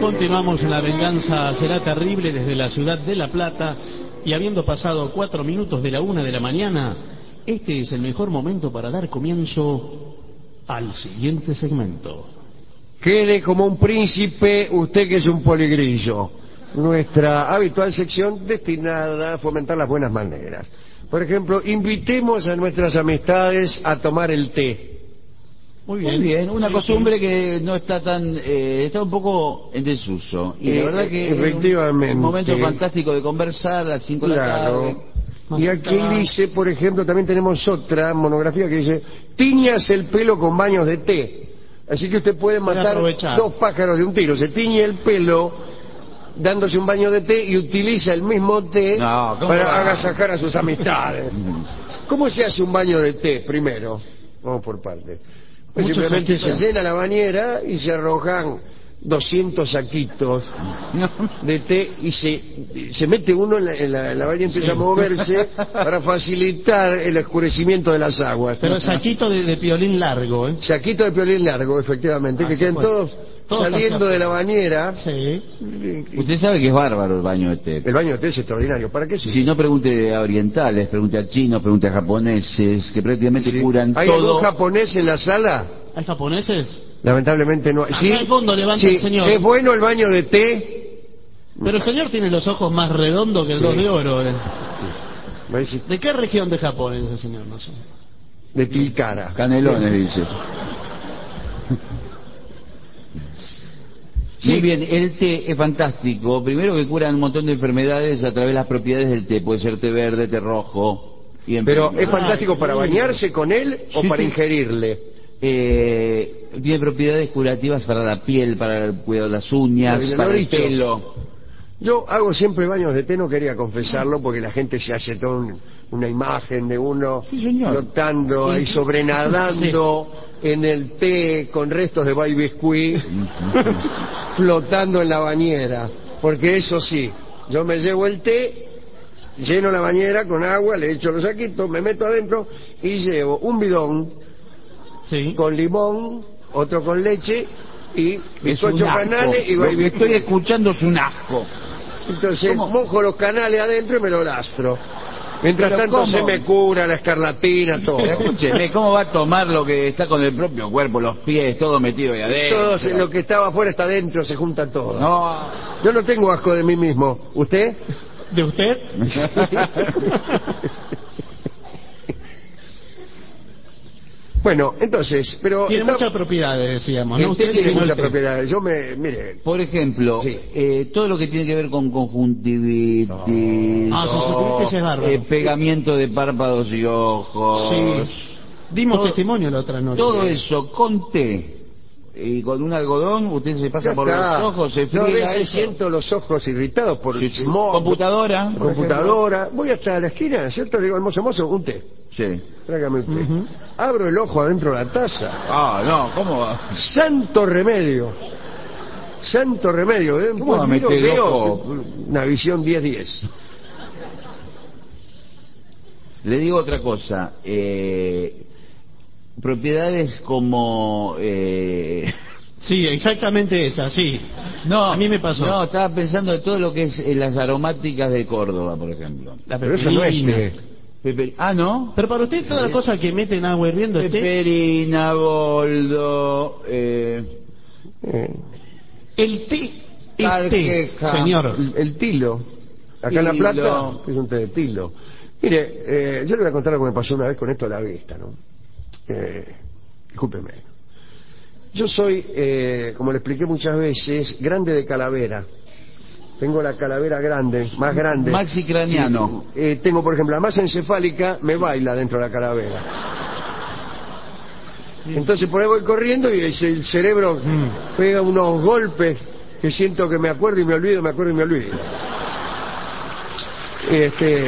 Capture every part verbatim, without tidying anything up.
Continuamos en La Venganza Será Terrible desde la ciudad de La Plata y habiendo pasado cuatro minutos de la una de la mañana, este es el mejor momento para dar comienzo al siguiente segmento. Quede como un príncipe usted que es un poligrillo. Nuestra habitual sección destinada a fomentar las buenas maneras. Por ejemplo, invitemos a nuestras amistades a tomar el té. Muy bien, Muy bien. una sí, costumbre sí. que no está tan, eh, está un poco en desuso. Y eh, la verdad que efectivamente, es un momento fantástico de conversar a las cinco de la tarde. Y aquí dice, por ejemplo, también tenemos otra monografía que dice, tiñas el pelo con baños de té. Así que usted puede matar dos pájaros de un tiro. Se tiñe el pelo dándose un baño de té y utiliza el mismo té no, para va? agasajar a sus amistades. ¿Cómo se hace un baño de té primero? Vamos por partes. Pues simplemente saquitos. Se llena la bañera y se arrojan doscientos saquitos de té y se, se mete uno en la, en la, en la bañera y empieza sí. a moverse para facilitar el oscurecimiento de las aguas. Pero saquito de, de piolín largo, ¿eh? Saquito de piolín largo, efectivamente, ah, que queden todos, todos saliendo de la bañera. Sí. Usted sabe que es bárbaro el baño de té. El baño de té es extraordinario. ¿Para qué sirve? Si no, pregunte a orientales, pregunte a chinos, pregunte a japoneses, que prácticamente sí. curan ¿Hay todo. ¿Hay algún japonés en la sala? ¿Hay japoneses? Lamentablemente no. Sí, al fondo levanta sí. el señor. ¿Es bueno el baño de té? Pero el señor tiene los ojos más redondos que el sí. dos de oro. ¿eh? Sí. ¿De qué región de Japón es ese señor? No sé. De Tilcara. Canelones, dice. Sí. Muy bien, el té es fantástico. Primero que curan un montón de enfermedades a través de las propiedades del té. Puede ser té verde, té rojo. Y en Pero ¿es fantástico Ay, para bañarse con él o sí, para sí. ingerirle? Eh, tiene propiedades curativas para la piel, para el cuidado de las uñas, no, para el dicho. pelo. Yo hago siempre baños de té, no quería confesarlo porque la gente se hace toda un, una imagen de uno sí, flotando ahí, sobrenadando sí. en el té con restos de baby biscuit, flotando en la bañera. Porque eso sí, yo me llevo el té, lleno la bañera con agua, le echo los saquitos, me meto adentro y llevo un bidón sí. con limón, otro con leche y bizcocho canales y baby. Lo que estoy escuchando es un asco. Entonces ¿Cómo? mojo los canales adentro y me lo lastro. Mientras ¿Pero tanto cómo? se me cura la escarlatina, todo. Pero escúcheme, ¿cómo va a tomar lo que está con el propio cuerpo, los pies, todo metido ahí adentro? Todo lo que estaba afuera está adentro, se junta todo. No. Yo no tengo asco de mí mismo. ¿Usted? ¿De usted? Sí. Bueno, entonces, pero... Tiene está... muchas propiedades, decíamos, ¿no? Usted tiene muchas propiedades. Yo me... Mire... Por ejemplo, sí. eh, todo lo que tiene que ver con conjuntivitis... No. Ah, conjuntivitis es bárbaro. Eh, pegamiento de párpados y ojos... Sí. Dimos todo, testimonio la otra noche. Todo eso con té y con un algodón, usted se pasa por los ojos, se friega. Yo a veces eso. siento los ojos irritados por sí, sí. computadora. Computadora. Voy hasta la esquina, ¿cierto? Digo, hermoso, mozo, un té. Sí. Tráigame un té. Uh-huh. Abro el ojo adentro de la taza. Ah, no, ¿cómo va? Santo remedio. Santo remedio. ¿eh? ¿Cómo va a meter el ojo? Una visión diez diez. Le digo otra cosa. Eh... propiedades como eh... sí, exactamente esa, sí. No, a mí me pasó. No, estaba pensando de todo lo que es eh, las aromáticas de Córdoba, por ejemplo. La pero eso no es té. Peper... Ah, ¿no? Pero para usted toda la cosa que mete en agua hirviendo es té. Peperina, boldo, eh... eh. El té es té, señor. El, el tilo. Acá tilo. En La Plata es un té de tilo. Mire, eh, yo le voy a contar lo que me pasó una vez con esto a la vista, ¿no? Eh, discúlpeme. Yo soy, eh, como le expliqué muchas veces, grande de calavera. Tengo la calavera grande, más grande. Maxi craniano. Sí, eh, tengo, por ejemplo, la masa encefálica me baila dentro de la calavera. Sí. Entonces por ahí voy corriendo y el cerebro mm. pega unos golpes que siento que me acuerdo y me olvido, me acuerdo y me olvido. Este...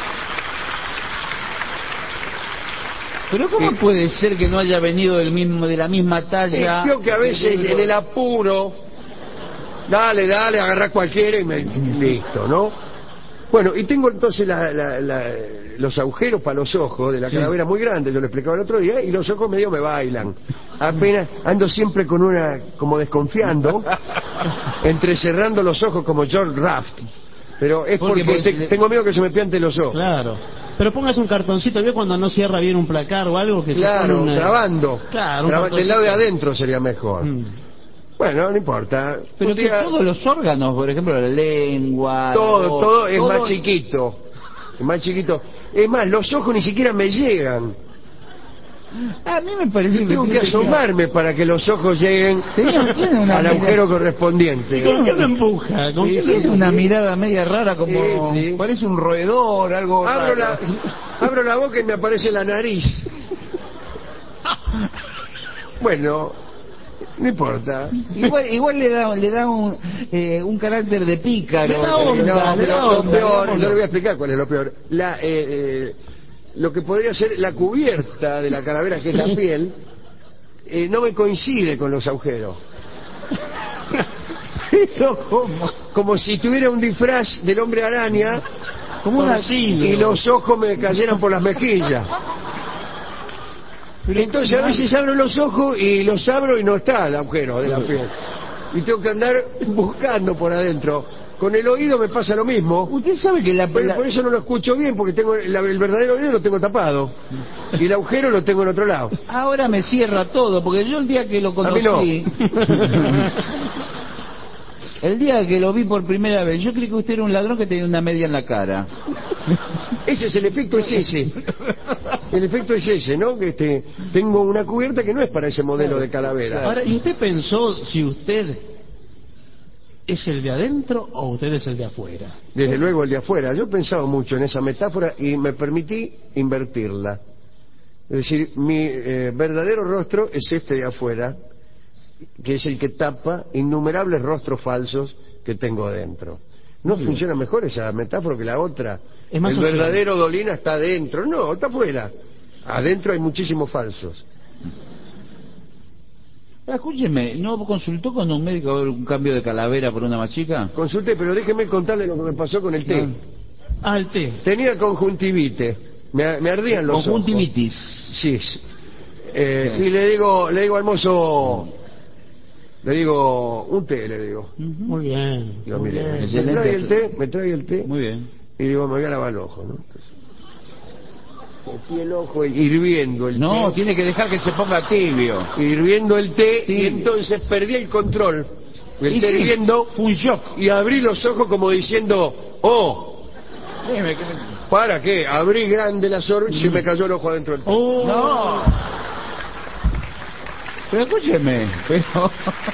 Pero ¿cómo eh, puede ser que no haya venido del mismo, de la misma talla? Creo que a veces en el apuro, dale, dale, agarrar cualquiera y me, listo, ¿no? Bueno, y tengo entonces la, la, la, los agujeros para los ojos de la calavera sí. muy grandes, yo lo explicaba el otro día, y los ojos medio me bailan. Apenas ando siempre con una, como desconfiando, entrecerrando los ojos como George Raft. Pero es porque, porque te, le... tengo miedo que se me piante los ojos. Claro. Pero póngase un cartoncito, ¿vio cuando no cierra bien un placar o algo? Que claro, se pone una... trabando. Claro, Traba... Del lado de adentro sería mejor. Mm. Bueno, no importa. Pero día... que todos los órganos, por ejemplo, la lengua... Todo, todo es todo... más chiquito. Es más chiquito. Es más, los ojos ni siquiera me llegan. A mí me parece que tengo que asomarme para que los ojos lleguen al agujero correspondiente. ¿Y con qué me empuja? ¿Con sí, qué tiene una mirada media rara, como sí, sí. Parece un roedor, algo abro raro. la, abro la boca y me aparece la nariz. Bueno, no importa. Igual, igual le da, le da un, eh, un carácter de pícaro. No, onda, no, pero lo onda, peor, no le voy a explicar cuál es lo peor. La, eh, eh, lo que podría ser la cubierta de la calavera, que es la piel, eh, no me coincide con los agujeros. como, como si tuviera un disfraz del hombre araña, como un asilo, y los ojos me cayeran por las mejillas. Entonces a veces abro los ojos y los abro y no está el agujero de la piel. Y tengo que andar buscando por adentro. Con el oído me pasa lo mismo. Usted sabe que la... Pero por eso no lo escucho bien, porque tengo la, el verdadero oído lo tengo tapado. Y el agujero lo tengo en otro lado. Ahora me cierra todo, porque yo el día que lo conocí... A mí no. El día que lo vi por primera vez, yo creí que usted era un ladrón que tenía una media en la cara. Ese es el efecto, es ese. El efecto es ese, ¿no? Que este, tengo una cubierta que no es para ese modelo de calavera. Ahora, ¿y usted pensó si usted es el de adentro o usted es el de afuera? Desde luego el de afuera. Yo he pensado mucho en esa metáfora y me permití invertirla. Es decir, mi eh, verdadero rostro es este de afuera, que es el que tapa innumerables rostros falsos que tengo adentro. ¿No Muy funciona bien. Mejor esa metáfora que la otra? Es más el social. verdadero Dolina está adentro. No, está afuera. Adentro hay muchísimos falsos. Escúcheme, ¿no consultó con un médico a ver un cambio de calavera por una más chica? Consulté, pero déjeme contarle lo que me pasó con el té. Ah, el té. Tenía conjuntivite. Me, me ardían los Conjuntivitis. ojos. Sí. sí. Eh, sí. Y le digo, le digo al mozo... Le digo, un té, le digo. Muy bien. Digo, muy mire, bien. me trae el té, me trae el té. Muy bien. Y digo, me voy a lavar el ojo, ¿no? Entonces, metí el ojo hirviendo el no, té. No, tiene que dejar que se ponga tibio. Hirviendo el té, tibio. Y entonces perdí el control. El y té sí, hirviendo. Fue un shock. Y abrí los ojos como diciendo, oh. Dime, ¿qué me... ¿Para qué? Abrí grande la sorba y mm. se me cayó el ojo adentro del té. Oh. No. Pero escúcheme, pero...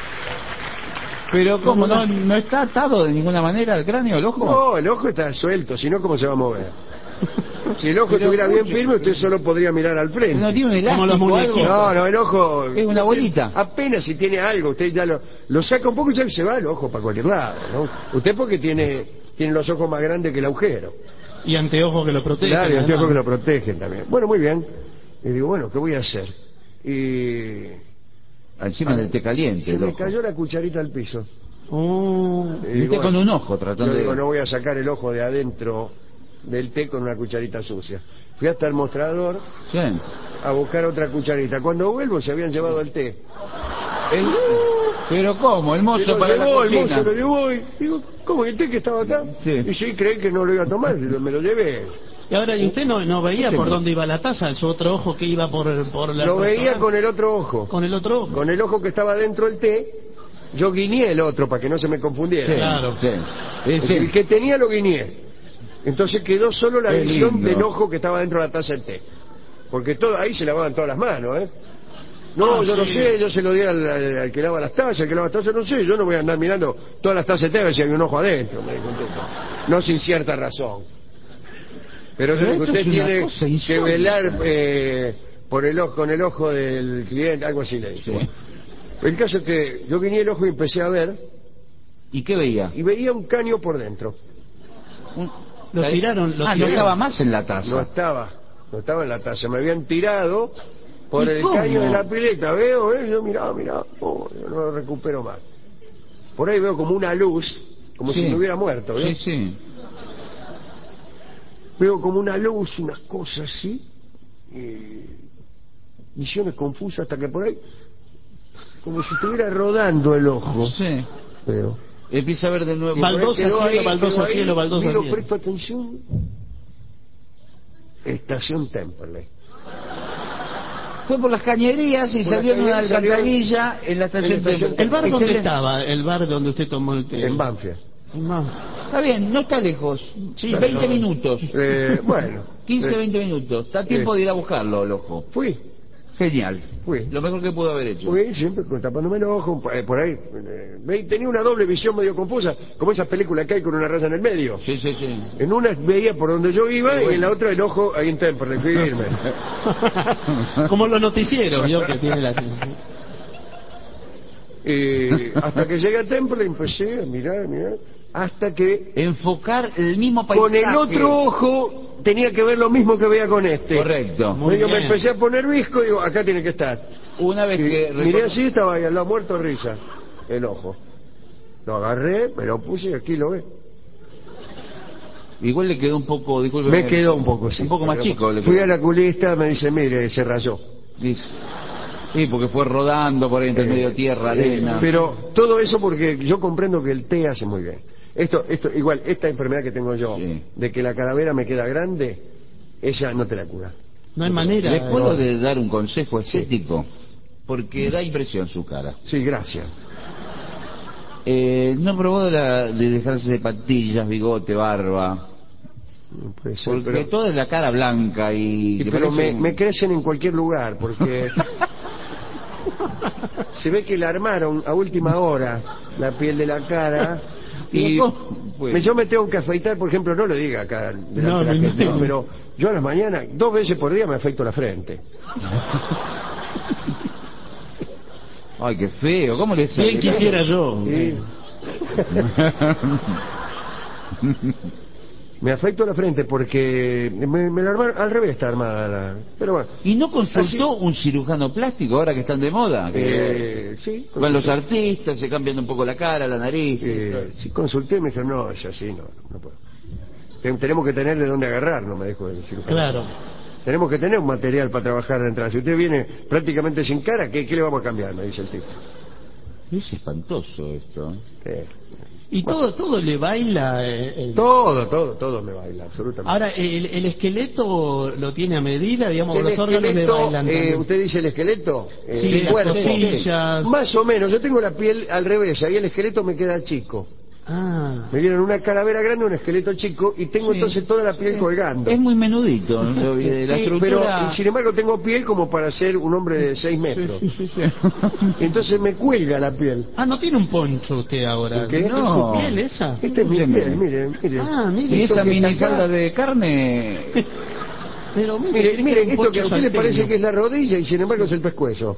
Pero ¿cómo? ¿No, ¿No está atado de ninguna manera el cráneo, el ojo? No, el ojo está suelto, si no, ¿cómo se va a mover? Si el ojo pero estuviera bien firme, usted solo podría mirar al frente. ¿No tiene un elástico o algo? No, no, el ojo... Es una bolita. Apenas si tiene algo, usted ya lo, lo saca un poco y ya se va el ojo para cualquier lado, ¿no? Usted porque tiene, tiene los ojos más grandes que el agujero. Y anteojos que lo protegen. Claro, y anteojos que lo protegen también. Bueno, muy bien. Y digo, bueno, ¿qué voy a hacer? Y... Encima del té caliente. Se me cayó la cucharita al piso. Oh, y usted con un ojo tratando yo de... digo, no voy a sacar el ojo de adentro del té con una cucharita sucia. Fui hasta el mostrador sí. a buscar otra cucharita. Cuando vuelvo se habían llevado el té. ¿El... ¿Pero cómo? ¿El mozo para llevó, la cocina? El mozo lo llevó y digo, ¿cómo? ¿El té que estaba acá? Sí. Y sí, creí que no lo iba a tomar, me lo llevé. Y ahora, ¿y usted no, no veía por dónde iba la taza? Su otro ojo que iba por, por la... Lo veía con el otro ojo. ¿Con el otro ojo? Con el ojo que estaba dentro del té. Yo guiñé el otro para que no se me confundiera. Sí, claro. Sí. El, sí. el que tenía lo guiñé. Entonces quedó solo la Qué visión lindo. del ojo que estaba dentro de la taza del té. Porque todo, ahí se lavaban todas las manos, ¿eh? No, ah, yo sí. no sé, yo se lo di al, al, al que lava las tazas, al que lava las tazas, no sé, yo no voy a andar mirando todas las tazas de té a ver si hay un ojo adentro, me contesto. No sin cierta razón. Pero, Pero usted tiene que velar eh, por el ojo, con el ojo del cliente, algo así le dice. Sí. El caso es que yo guiñé el ojo y empecé a ver. ¿Y qué veía? Y veía un caño por dentro. Un... Lo tiraron, lo ah, tiraron. no estaba más en la taza. No estaba, no estaba en la taza. Me habían tirado por el cómo? caño de la pileta. Veo, ¿eh? Yo miraba, miraba. Oh, yo no lo recupero más. Por ahí veo como una luz, como sí. si me hubiera muerto, ¿ves? Sí, sí. Veo como una luz, unas cosas así. Eh, visiones confusas hasta que por ahí como si estuviera rodando el ojo. Sí. Pero empieza a ver de nuevo. Baldosa cielo, ahí, baldosa ahí, cielo, baldosa miro, cielo. presto atención. Estación Temperley. Fue por las cañerías y Por salió en una las cañerías, alcantarilla en la estación en la estación Temperley. ¿El bar dónde Excelente. estaba? El bar donde usted tomó el té. En Banfield. En Ban- Está bien, no está lejos. Sí, veinte pero- minutos. Eh, bueno. quince, eh, veinte minutos. Está tiempo eh. de ir a buscarlo, loco. Fui. Genial. Fui. Lo mejor que pudo haber hecho. Fui siempre con- tapándome el ojo, eh, por ahí. eh, ve- tenía una doble visión medio confusa, como esas películas que hay con una raya en el medio. Sí, sí, sí. En una veía por donde yo iba Bueno. y en la otra el ojo ahí en Temperley, firme. Como los noticieros, ¿vio? Que tiene la... Y hasta que llegué a Temperley empecé a mirar, a mirar, hasta que Enfocar el mismo paisaje. con el otro ojo tenía que ver lo mismo que veía con este. Correcto. Muy Medio me bien. empecé a poner visco y digo, acá tiene que estar. Una vez Y que... miré recono- así, estaba ahí al lado muerto de risa, el ojo. Lo agarré, me lo puse y aquí lo ve. Igual le quedó un poco... Disculpe, Me quedó un poco, sí. Un poco más Pero chico. Le Fui quedó. a la culista, me dice, mire, se rayó. Sí. Sí, porque fue rodando por ahí entre el medio tierra, Eh, arena. pero todo eso porque yo comprendo que el té hace muy bien. Esto, esto, igual, esta enfermedad que tengo yo, Sí. de que la calavera me queda grande, ella no te la cura. No hay manera. ¿Les puedo no. de dar un consejo estético? Porque da impresión su cara. Sí, gracias. Eh, ¿No probó de, la- de dejarse de patillas, bigote, barba? No puede ser, Porque pero, toda la cara blanca y... y- que pero me, parece un- me crecen en cualquier lugar, porque se ve que la armaron a última hora, la piel de la cara, y Pues, me- yo me tengo que afeitar, por ejemplo, no lo diga acá delante No, de la no, gente, no. pero yo a las mañanas, dos veces por día me afeito la frente. Ay, qué feo. ¿Cómo le sale? Bien quisiera yo. Y me afeito la frente porque me, me la armaron, al revés está armada la... Pero bueno, ¿Y no consultó un cirujano plástico ahora que están de moda? Que eh, sí, van los artistas, se cambian un poco la cara, la nariz. eh, sí consulté y me dijeron, no, es así, no, no puedo. Ten- Tenemos que tener de dónde agarrar, no me dijo el cirujano. Claro. Tenemos que tener un material para trabajar de entrada. Si usted viene prácticamente sin cara, ¿qué, qué le vamos a cambiar? Me dice el tipo. Es espantoso esto. Eh, Y todo todo le baila. eh, el- todo, todo, todo me baila, absolutamente. Ahora, el, el esqueleto lo tiene a medida, digamos, El los órganos le esqueleto, bailan eh, también. usted dice el esqueleto. Eh, Sí, el las cuerpo. costillas. Más o menos, yo tengo la piel al revés, ahí el esqueleto me queda chico. Ah, Me dieron una calavera grande, un esqueleto chico, y tengo Sí. entonces toda la piel colgando. Es muy menudito. ¿no? De la Sí, estructura... pero y sin embargo tengo piel como para ser un hombre de seis metros. Sí, sí, sí. Entonces me cuelga la piel. ah, no tiene un poncho usted ahora. ¿Qué? ¿Es No. su piel esa? Esta es mi Míreme. piel, mire, mire. Ah, mire. Y Esto esa que está minifalda acá. de carne... Pero mire, Mire, tiene mire, un esto poncho que a usted le salteño. parece que es la rodilla y sin embargo es el pescuezo.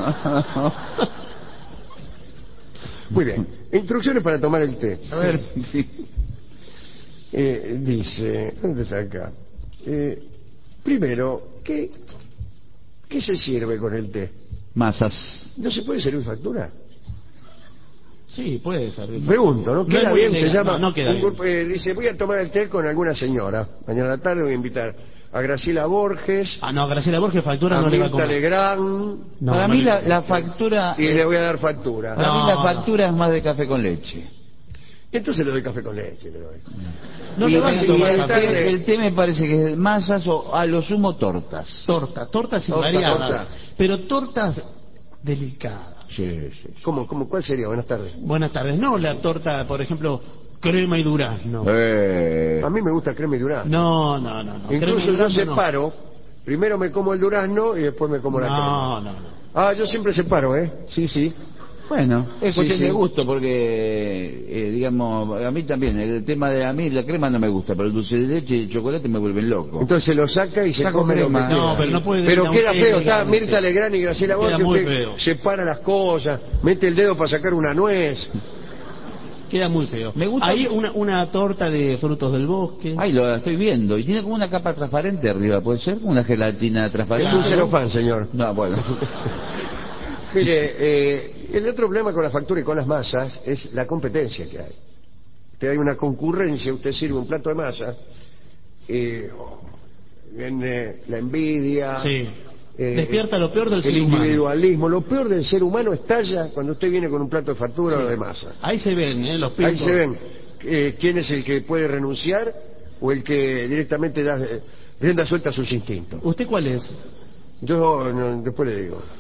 Muy bien. Instrucciones para tomar el té. A ver, sí. Eh, dice, ¿dónde está acá? Eh, primero, ¿qué, ¿qué se sirve con el té? Masas. ¿No se puede servir factura? Sí, puede ser. Pregunto, ¿no? No ¿Queda es muy bien? Te legal, llama no, no queda un bien. grupo, eh, dice, voy a tomar el té con alguna señora. Mañana a la tarde voy a invitar a Graciela Borges, Ah, no, Graciela Borges factura a no le va a Mirta comer. Legrand, No, Para no mí le- la, la factura... y le voy a dar factura. Para mí No, la no. factura es más de café con leche. Entonces le doy café con leche. Le doy. No y le vas el- a y tomar el, café. té, el té me parece que es masas o a lo sumo tortas. Torta, tortas Torta, variadas. torta. Pero tortas delicadas. Sí, sí. ¿Cómo, cómo, ¿Cuál sería? Buenas tardes. Buenas tardes. No, la torta, por ejemplo, crema y durazno. Eh, A mí me gusta crema y durazno. No, no, no. no. Crema y Incluso yo durazno no. separo, primero me como el durazno y después me como la crema. No, no, no. Ah, yo siempre separo, ¿eh? Sí, sí. bueno, es Sí, cuestión sí. de gusto porque, eh, digamos, a mí también, el tema de a mí la crema no me gusta, pero el dulce de leche y el chocolate me vuelven loco. Entonces se lo saca y se Saco come lo que crema. queda. No, pero no puede Pero ir a queda un feo, té está elegante. Mirta Legrand y Graciela Queda Borges, muy usted feo. separa las cosas, mete el dedo para sacar una nuez. Queda muy feo. Me gusta- Ahí una, una torta de frutos del bosque. Ay, lo estoy viendo. Y tiene como una capa transparente arriba, ¿puede ser? Una gelatina transparente. Es un celofán, señor. No, bueno. Mire, eh, el otro problema con la factura y con las masas es la competencia que hay. Usted hay una concurrencia, usted sirve un plato de masa, eh, viene la envidia, Sí. Eh, Despierta lo peor del ser humano. El individualismo. Lo peor del ser humano estalla cuando usted viene con un plato de factura sí. o de masa. Ahí se ven, ¿eh? Los picos. Ahí se ven eh, quién es el que puede renunciar o el que directamente da eh, rienda suelta a sus instintos. ¿Usted cuál es? Yo no, después le digo.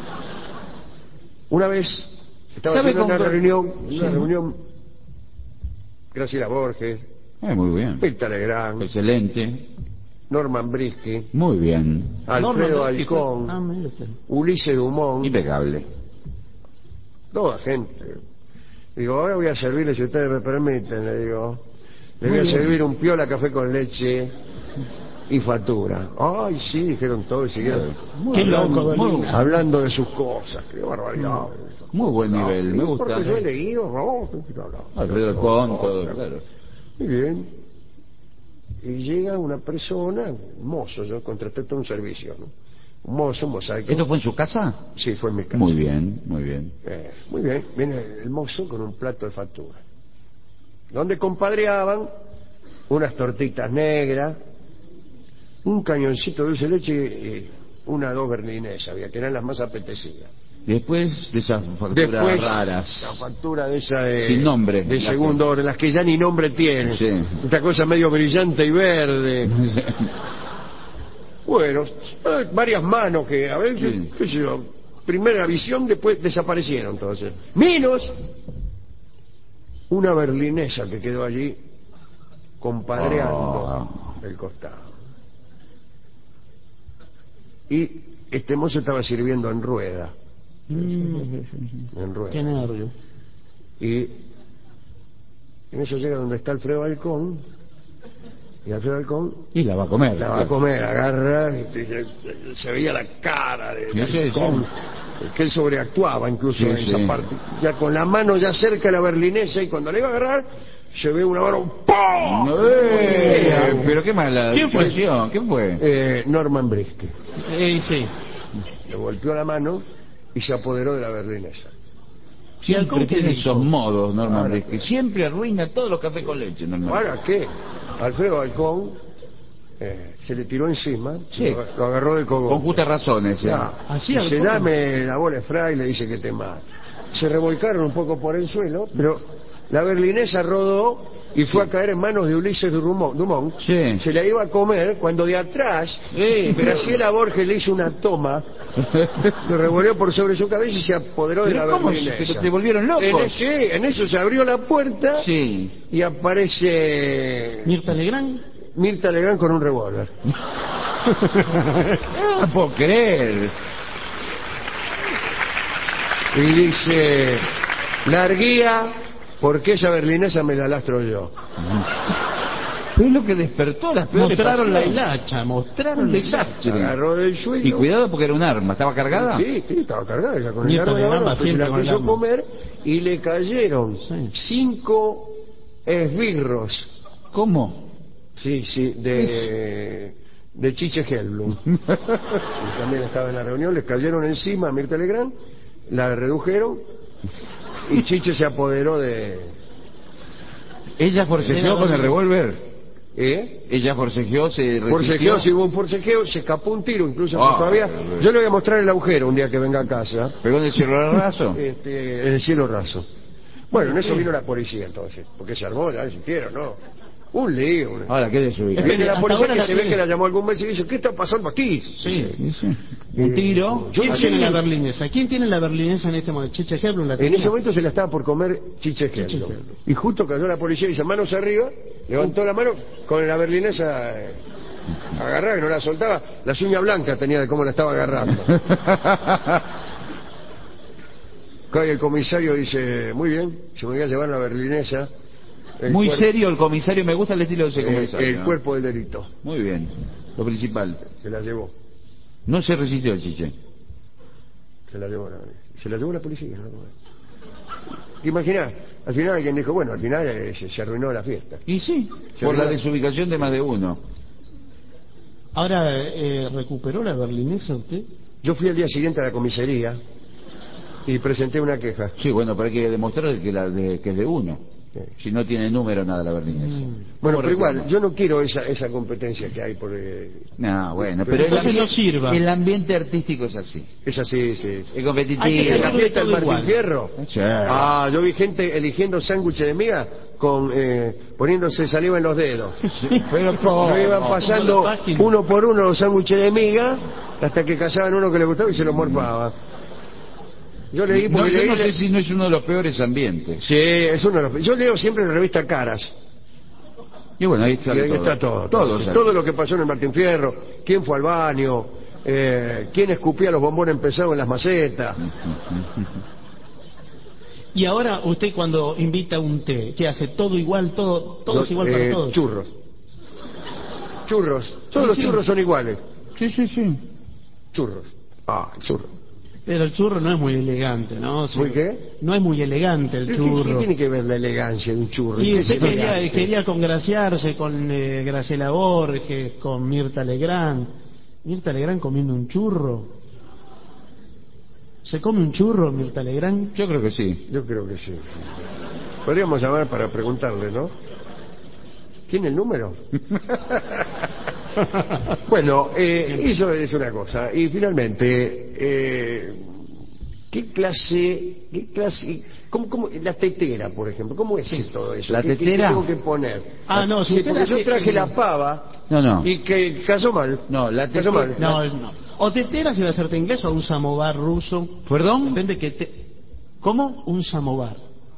Una vez estaba en una reunión, sí. una reunión, Graciela Borges, eh, muy bien. Mirta Legrand, excelente. Norman Brisky, muy bien. Alfredo Alcón, ah, Ulises Dumont, impecable. Toda gente. Digo, ahora voy a servirle, si ustedes me permiten, le digo, le voy a servir un piola café con leche y factura. Ay, sí, dijeron todos y siguieron. Qué loco, muy, hablando de sus cosas, qué barbaridad. Muy buen nivel, no, me gusta. Porque yo he leído, no, Alfredo Alcón, todo, claro. Muy bien. Y llega una persona, un mozo, yo contraté todo un servicio, ¿no? Un mozo, un mosaico. ¿Esto fue en su casa? Sí, fue en mi casa. Muy bien, muy bien. Eh, muy bien, viene el mozo con un plato de factura, donde compadreaban unas tortitas negras, un cañoncito de dulce de leche y una dos berlinesas, había que eran las más apetecidas. Después de esas facturas Después, raras. La factura de esa de, sin nombre. De segundo orden, las que ya ni nombre tienen. Sí. Esta cosa medio brillante y verde. Sí. Bueno, varias manos que, a ver, sí. qué sé yo, primera visión, después desaparecieron entonces. Menos una berlinesa que quedó allí compadreando oh. el costado. Y este mozo estaba sirviendo en rueda. Mm. En rueda. Qué nervios. Y en eso llega donde está Alfredo Alcón. Y Alfredo Alcón. Y la va a comer. La va a comer, agarra. Y se, se veía la cara de, de sí, Alcón. Sí. Que él sobreactuaba incluso sí, en esa sí. parte. Ya con la mano ya cerca de la berlinesa. Y cuando le iba a agarrar, se ve una mano. ¡Pum! Eh, pero qué mala. ¿Quién fue? ¿Quién fue? Eh, Norman Brisky. Eh, sí. Le golpeó la mano y se apoderó de la berlinesa. Siempre tiene esos modos, Norman Brisky. Siempre arruina todos los cafés con leche, Norman. ¿Para qué? Alfredo Alcón eh, se le tiró encima, sí. lo, lo agarró de cogote. Con justas razones. ¿eh? Ya, Así dice, dame la bola de fray, le dice que te mata. Se revolcaron un poco por el suelo, pero la berlinesa rodó y fue sí. a caer en manos de Ulises Dumont. Sí. Se la iba a comer cuando de atrás sí, Graciela Borges le hizo una toma, lo revolvió por sobre su cabeza y se apoderó de la berlinesa. ¿Pero te volvieron locos? En, sí, en eso se abrió la puerta sí. y aparece Mirta Legrand. Mirta Legrand con un revólver. No puedo creer. Y dice, larguía, porque esa berlinesa me la lastro yo. Pero es lo que despertó las peores. Mostraron la hilacha, mostraron un desastre. Agarró del suelo. Y cuidado porque era un arma, ¿estaba cargada? Sí, sí, estaba cargada. Ella con el arma de la mano, pues la quiso comer y le cayeron sí. cinco esbirros. ¿Cómo? Sí, sí, de, de Chiche Hellblum. Y también estaba en la reunión, les cayeron encima a Mirta Legrand, la redujeron y Chiche se apoderó de... ¿Ella forcejeó con el revólver? ¿Eh? ¿Ella forcejeó, se resistió? Forcejeó, sí hubo un forcejeo, se escapó un tiro incluso, oh, todavía... Yo le voy a mostrar el agujero un día que venga a casa. ¿Pegó en el cielo raso? Este, en el cielo raso. Bueno, en eso vino la policía entonces, porque se armó, ya sintieron, ¿no? Un lío. Una... Ahora, ¿qué desubica? Viene la policía que se ve que la llamó algún mes y dice, ¿qué está pasando aquí? Sí, sí. sí. Un tiro. ¿Quién tiene la berlinesa? ¿Quién tiene la berlinesa en este momento? ¿Chiche Hellblum? En ese momento se la estaba por comer Chiche Hellblum. Y justo cayó la policía y dice, manos arriba, levantó la mano con la berlinesa eh, agarrada, que no la soltaba. Las uñas blancas tenía de cómo la estaba agarrando. Cae el comisario y dice, muy bien, se me voy a llevar la berlinesa. El Muy cuerpo, serio el comisario, me gusta el estilo de ese comisario. El, el ¿no? cuerpo del delito. Muy bien, lo principal. Se la llevó. No se resistió el Chiche. Se la llevó la, se la llevó la policía. ¿No? Imaginá, al final alguien dijo, bueno, al final eh, se, se arruinó la fiesta. Y sí, se por la desubicación de más de uno. Ahora, eh, ¿recuperó la berlinesa usted? Yo fui al día siguiente a la comisaría y presenté una queja. Sí, bueno, pero hay que demostrar que, la de, que es de uno. Si no tiene número, nada la berlinesa. Mm. Bueno, pero igual, yo no quiero esa esa competencia que hay por... Eh, no, bueno, pero, pero el, ambiente, no sirva. El ambiente artístico es así. Es así, sí. Es competitivo. ¿En la fiesta del Martín Fierro? Sí. Ah, yo vi gente eligiendo sándwiches de miga con eh, poniéndose saliva en los dedos. Sí, pero ¿cómo? Lo iban pasando uno por uno los sándwiches de miga hasta que cazaban uno que le gustaba y se lo morfaba. Yo leí porque no, leí, yo no sé si no es uno de los peores ambientes. Sí, es uno de los peores. Yo leo siempre en la revista Caras. Y bueno, ahí está, y ahí todo. está todo. Todo, todo, todo lo que pasó en el Martín Fierro, quién fue al baño, eh, quién escupía los bombones pesados en las macetas. Y ahora usted cuando invita un té, ¿qué hace? ¿Todo igual? ¿Todo, todo es igual eh, para todos? Churros. Churros. Todos sí, los churros sí. son iguales. Sí, sí, sí. Churros. Ah, churros. Pero el churro no es muy elegante, ¿no? O sea, ¿muy qué? No es muy elegante el churro. ¿Qué, qué tiene que ver la elegancia de un churro? Y usted quería, quería congraciarse con eh, Graciela Borges, con Mirta Legrand. Mirta Legrand comiendo un churro. ¿Se come un churro, Mirta Legrand? Yo creo que sí. Yo creo que sí. Podríamos llamar para preguntarle, ¿no? ¿Tiene el número? Bueno, eh, eso es una cosa. Y finalmente, eh, ¿qué clase, qué clase, cómo, cómo, la tetera, por ejemplo, cómo es sí. todo eso? ¿La ¿Qué, tetera? ¿Qué tengo que poner? Ah, no, sí, porque yo traje la pava. No, no. Y que casó mal. No, la tetera. Casó mal. No, no. O tetera si va a hacerte inglés o un samovar ruso. ¿Perdón? Depende que te... ¿Cómo? Un samovar.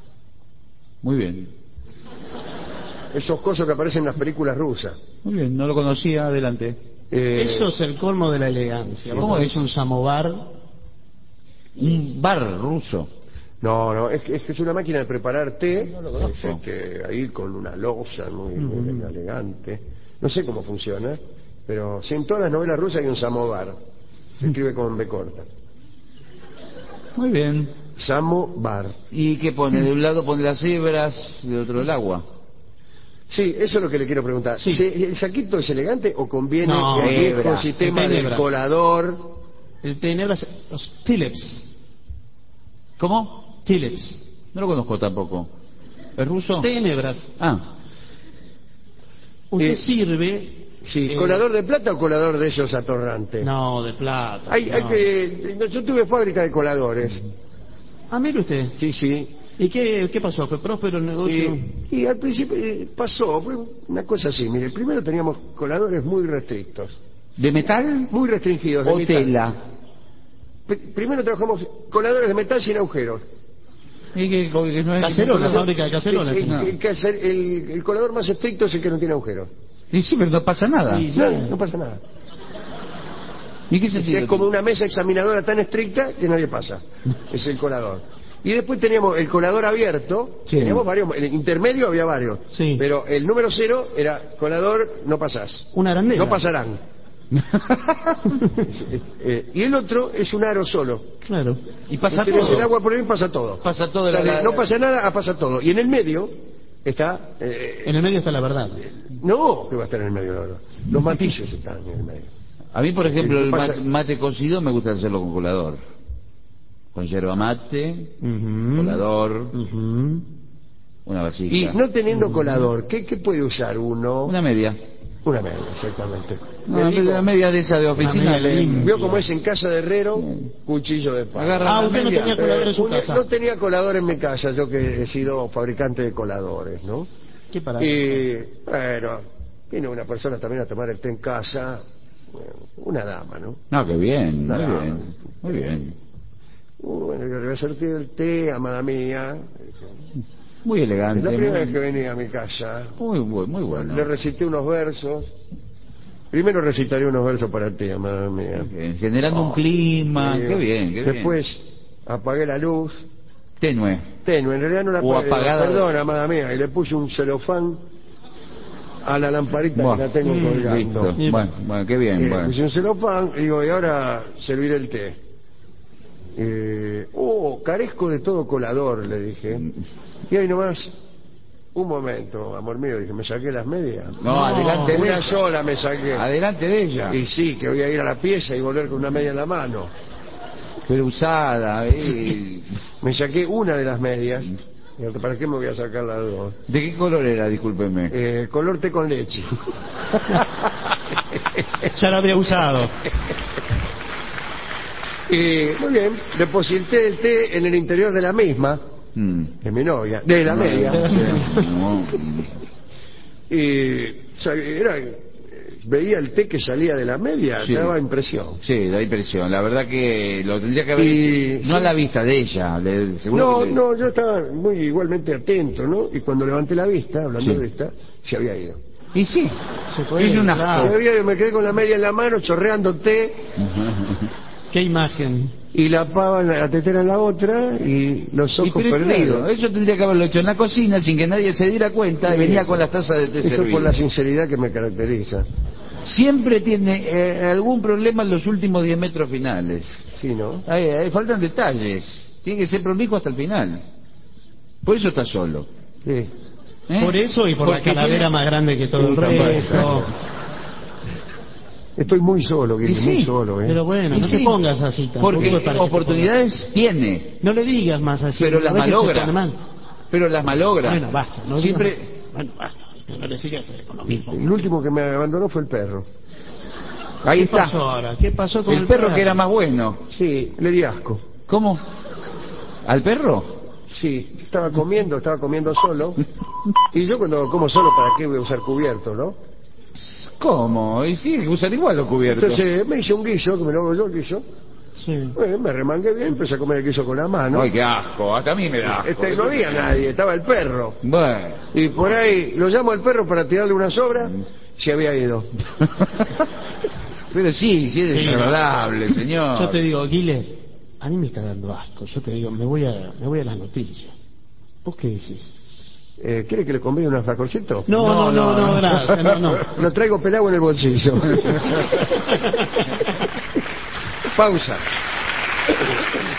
Muy bien. Esos cosas que aparecen en las películas rusas. Muy bien, no lo conocía, adelante. Eh... Eso es el colmo de la elegancia. ¿Cómo es un samovar? Un bar ruso. No, no, es que es, es una máquina de preparar té, no lo conozco. Es que ahí con una loza muy, muy uh-huh. elegante. No sé cómo funciona, pero si en todas las novelas rusas hay un samovar. Se escribe con B corta. Muy bien. Samovar. ¿Y qué pone? De un lado pone las hebras, de otro el agua. Sí, eso es lo que le quiero preguntar. Sí. ¿El saquito es elegante o conviene no, el viejo sistema del colador? El té en hebras, los Tileps. ¿Cómo? Tileps. No lo conozco tampoco. ¿Es ruso? Té en hebras. Ah. Usted eh, sirve... Sí, eh, ¿colador de plata o colador de esos atorrantes? No, de plata. Hay, no. hay que, yo tuve fábrica de coladores. Ah, mire usted. Sí, sí. ¿Y qué, qué pasó? ¿Fue próspero el negocio? Y, y al principio eh, pasó, fue una cosa así. Mire, primero teníamos coladores muy restrictos. ¿De metal? Muy restringidos. De ¿O metal. tela? P- primero trabajamos coladores de metal sin agujeros. ¿Y que, que no es cacerola, la fábrica de cacerola? El, el, el, el, el colador más estricto es el que no tiene agujeros. Y sí, pero no pasa nada. Sí, no, no pasa nada. ¿Y qué sentido? Es como una mesa examinadora tan estricta que nadie pasa. Es el colador. Y después teníamos el colador abierto, sí. Teníamos varios, el intermedio había varios, sí. Pero el número cero era colador no pasás. Una arandela. No pasarán. eh, y el otro es un aro solo. Claro. Y pasa todo. El agua por ahí pasa todo. Pasa todo. La, la, no pasa nada, ah, pasa todo. Y en el medio está... Eh, en el medio está la verdad. No, que va a estar en el medio la verdad. Los matices están en el medio. A mí, por ejemplo, el pasa... mate, mate cocido me gusta hacerlo con colador. Con yerba mate, uh-huh. colador, uh-huh. una vasija. Y no teniendo uh-huh. colador, ¿qué, ¿qué puede usar uno? Una media. Una media, exactamente. No, una media de esa de oficina. Vio como es en casa de herrero, sí. Cuchillo de palo. Ah, usted no tenía colador en su eh, casa. No tenía colador en mi casa, yo que he sido fabricante de coladores, ¿no? ¿Qué para? Y bueno, vino una persona también a tomar el té en casa, una dama, ¿no? No, qué bien, una muy dama. bien, muy bien. Bueno, yo le voy a servir el té, amada mía. Muy elegante. Es la primera muy... vez que venía a mi casa. Muy, muy, muy bueno. Le recité unos versos. Primero recitaré unos versos para ti, amada mía. Okay. Generando oh, un clima. Qué bien, qué Después bien. apagué la luz. Tenue. Tenue, en realidad no la apagué. O apagada. Perdón, amada mía. Y le puse un celofán a la lamparita bueno, que la tengo colgando. Listo. Bueno, bueno, qué bien. Eh, bueno. Puse un celofán y digo, y ahora serviré el té. Eh, oh, carezco de todo colador, le dije. Y ahí nomás, un momento, amor mío, dije, ¿me saqué las medias? No, no adelante de una ella. sola me saqué. Adelante de ella. Y sí, que voy a ir a la pieza y volver con una media en la mano. Pero usada. Eh. Me saqué una de las medias ¿Para qué me voy a sacar las dos? ¿De qué color era, discúlpeme? Eh, color té con leche. Ya lo habría usado. Y, muy bien, deposité el té en el interior de la misma, mm. de mi novia, de la media. No. Y era, veía el té que salía de la media, sí. Daba impresión. Sí, da impresión. La verdad que lo tendría que haber y, no sí. A la vista de ella. Le, no, le... no, yo estaba muy igualmente atento, ¿no? Y cuando levanté la vista, hablando sí. de esta, se había ido. Y sí, se fue. Es una... Se había ido, me quedé con la media en la mano, chorreando té. ¿Qué imagen? Y la pava, la tetera en la otra y los ojos y perdidos. Claro, eso tendría que haberlo hecho en la cocina sin que nadie se diera cuenta sí. Y venía con las tazas de té Eso servido. Por la sinceridad que me caracteriza. Siempre tiene eh, algún problema en los últimos diez metros finales. Sí, ¿no? Ahí, ahí faltan detalles. Tiene que ser prolijo hasta el final. Por eso está solo. Sí. ¿Eh? Por eso y por Porque la calavera tiene... más grande que todo el resto. Estoy muy solo, Guille, sí, muy solo. ¿eh? Pero bueno, no sí. te pongas así. Porque oportunidades tiene. No le digas más así. Pero las malogra. Pero las malogra. Bueno, basta. No Siempre... digas... Bueno, basta. No le sigas con lo mismo. El último que me abandonó fue el perro. Ahí ¿Qué está. Pasó ahora? ¿Qué pasó con el, el perro? perro? Que era más bueno. Sí, le di asco. ¿Cómo? ¿Al perro? Sí, estaba comiendo, estaba comiendo solo. Y yo cuando como solo, ¿para qué voy a usar cubierto, no? ¿Cómo? Y sí, usan igual los cubiertos. Entonces me hice un guiso, que me lo hago yo el guiso. Sí. Bueno, me remangué bien, empecé a comer el guiso con la mano. Ay, qué asco, hasta a mí me da asco. Este, no había nadie, estaba el perro. Bueno. Y por ahí lo llamo al perro para tirarle una sobra, se había ido. Pero sí, sí es desagradable, sí. Señor. Yo te digo, Guile, a mí me está dando asco. Yo te digo, me voy a, me voy a las noticias. ¿Vos qué decís? Eh, ¿Quiere que le convide un alfajorcito? No, no, no, no, no, gracias, no, no. Lo traigo pelado en el bolsillo. Pausa.